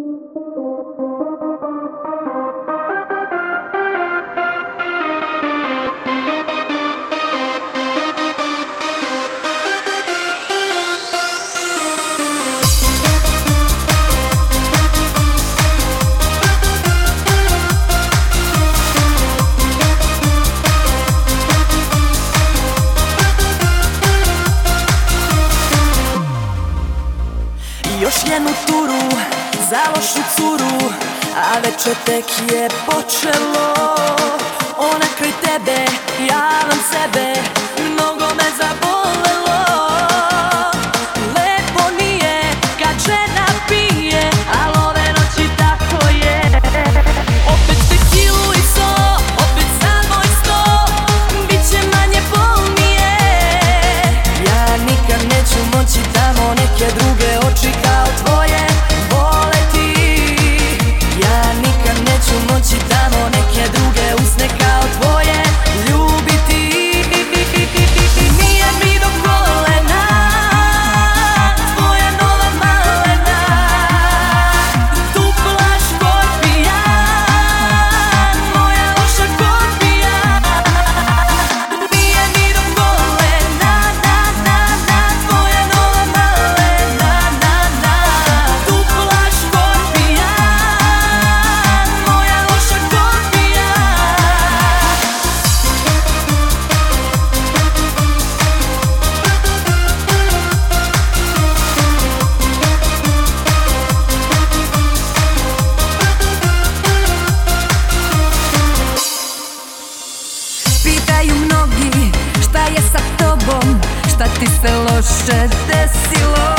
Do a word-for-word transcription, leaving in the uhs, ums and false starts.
Još jednu turu za lošu curu, a večer tek je počelo. Ona kraj tebe, ja vam sebe, mnogo me zabolelo. Lepo nije kad žena pije, al ove noći tako je. Opet tekilu i so, opet samo isto, bit će manje bolnije. Ja nikad neću moći tamo neke druge oči kao tvoje voleti. Ja nikad neću moći tamo neke druge usne kao tvoje ljubiti. Nije mi do kolena tvoja nova malena, dupla škorpijan, moja loša kopija. Nije mi do kolena, na, na, na, tvoja nova malena, na, na, dupla škorpijan, moja loša kopija. Pitaju mnogi šta je sa tobom, šta ti se loše desilo.